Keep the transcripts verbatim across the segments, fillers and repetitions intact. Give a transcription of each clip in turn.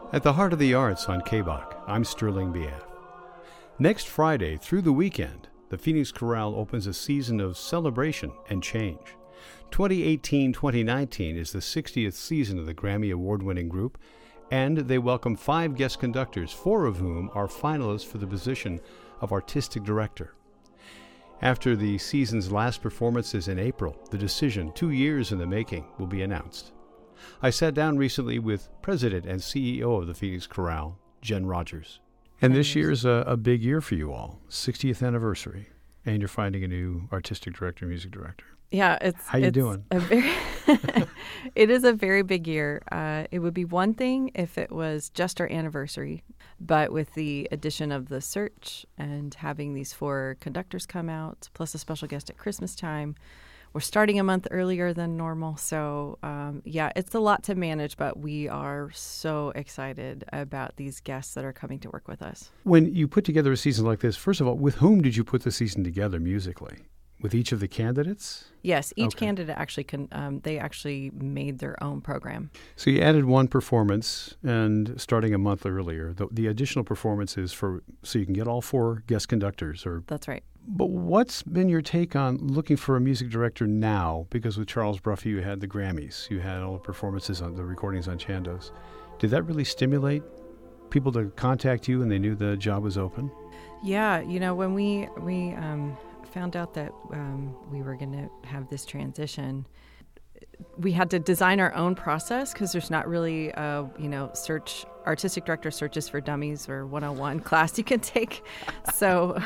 At the Heart of the Arts on K B O C, I'm Sterling Biaf. Next Friday through the weekend, the Phoenix Chorale opens a season of celebration and change. twenty eighteen twenty nineteen is the sixtieth season of the Grammy Award-winning group, and they welcome five guest conductors, four of whom are finalists for the position of Artistic Director. After the season's last performances in April, the decision, two years in the making, will be announced. I sat down recently with President and C E O of the Phoenix Chorale, Jen Rogers. And this year is a, a big year for you all, sixtieth anniversary, and you're finding a new artistic director, music director. Yeah, it's how you it's doing? A very it is a very big year. Uh, it would be one thing if it was just our anniversary, but with the addition of the search and having these four conductors come out, plus a special guest at Christmas time, we're starting a month earlier than normal. So, um, yeah, it's a lot to manage, but we are so excited about these guests that are coming to work with us. When you put together a season like this, first of all, with whom did you put the season together musically? With each of the candidates? Yes, each okay. candidate actually can. Um, they actually made their own program. So you added one performance, and starting a month earlier, the, the additional performance is for so you can get all four guest conductors. Or that's right. But what's been your take on looking for a music director now? Because with Charles Bruffy, you had the Grammys, you had all the performances on the recordings on Chandos. Did that really stimulate people to contact you, and they knew the job was open? Yeah, you know, when we we. Um, found out that um, we were going to have this transition, we had to design our own process because there's not really a, you know, search, artistic director searches for dummies or one oh one class you can take. So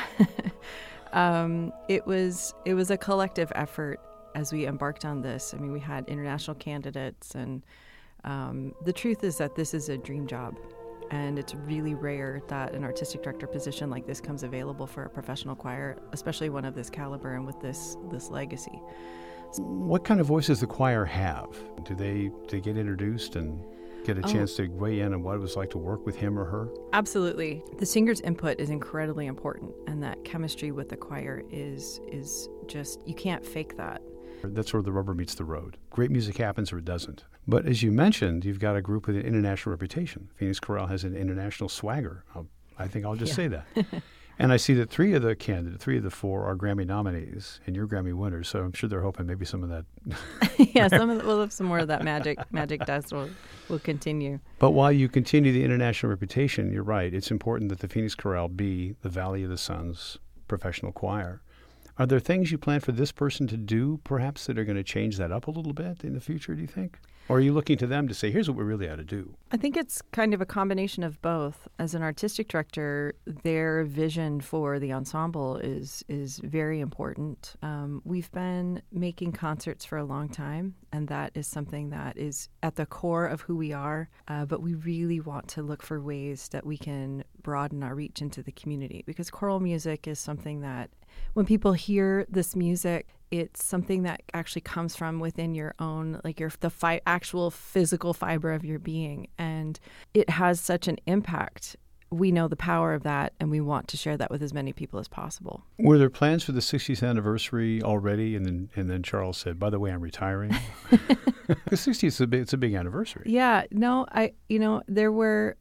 um, it was it was a collective effort as we embarked on this. I mean, we had international candidates, and um, the truth is that this is a dream job. And it's really rare that an artistic director position like this comes available for a professional choir, especially one of this caliber and with this this legacy. What kind of voice does the choir have? Do they, do they get introduced and get a oh. chance to weigh in on what it was like to work with him or her? Absolutely. The singer's input is incredibly important, and that chemistry with the choir is is just, you can't fake that. That's where the rubber meets the road. Great music happens or it doesn't. But as you mentioned, you've got a group with an international reputation. Phoenix Chorale has an international swagger. I'll, I think I'll just yeah. say that. And I see that three of the candidates, three of the four are Grammy nominees, and you're Grammy winners, so I'm sure they're hoping maybe some of that. yeah, some of the, we'll have some more of that magic magic dust will, will continue. But while you continue the international reputation, you're right, it's important that the Phoenix Chorale be the Valley of the Sun's professional choir. Are there things you plan for this person to do, perhaps, that are going to change that up a little bit in the future, do you think? Or are you looking to them to say, here's what we really ought to do? I think it's kind of a combination of both. As an artistic director, their vision for the ensemble is is very important. Um, we've been making concerts for a long time, and that is something that is at the core of who we are. Uh, but we really want to look for ways that we can broaden our reach into the community, because choral music is something that when people hear this music, it's something that actually comes from within your own, like your the fi- actual physical fiber of your being. And it has such an impact. We know the power of that, and we want to share that with as many people as possible. Were there plans for the sixtieth anniversary already? And then and then Charles said, by the way, I'm retiring. The sixtieth is a big, it's a big anniversary. Yeah, no, I, you know, there were,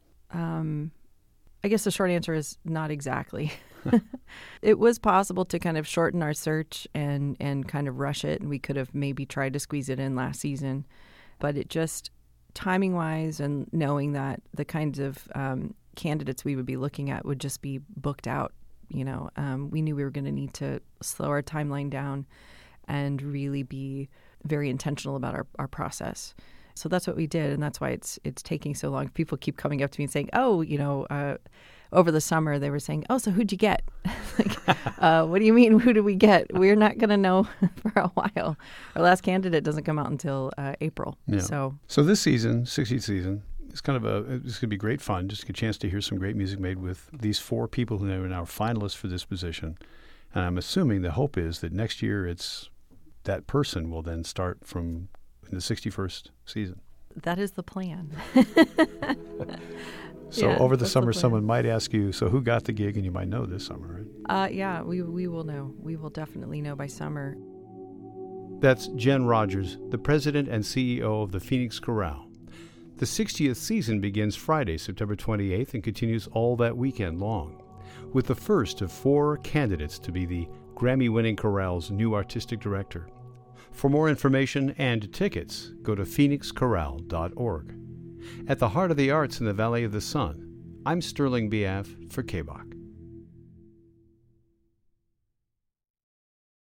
um, I guess the short answer is not exactly. It was possible to kind of shorten our search and, and kind of rush it, and we could have maybe tried to squeeze it in last season. But it just, timing-wise and knowing that the kinds of um, candidates we would be looking at would just be booked out, you know, um, we knew we were going to need to slow our timeline down and really be very intentional about our, our process. So that's what we did, and that's why it's it's taking so long. People keep coming up to me and saying, oh, you know, uh, over the summer they were saying, oh, so who'd you get? like, uh, what do you mean, who did we get? We're not going to know for a while. Our last candidate doesn't come out until uh, April. Yeah. So so this season, sixtieth season, it's kind of a, it's going to be great fun, just a chance to hear some great music made with these four people who are now finalists for this position. And I'm assuming the hope is that next year it's that person will then start from in the sixty-first season. That is the plan. So yeah, over the summer, the someone might ask you, so who got the gig? And you might know this summer, right? Uh, yeah, we we will know. We will definitely know by summer. That's Jen Rogers, the president and C E O of the Phoenix Chorale. The sixtieth season begins Friday, September twenty-eighth, and continues all that weekend long, with the first of four candidates to be the Grammy-winning chorale's new artistic director. For more information and tickets, go to phoenix chorale dot org. At the heart of the arts in the Valley of the Sun, I'm Sterling B F for K B O C.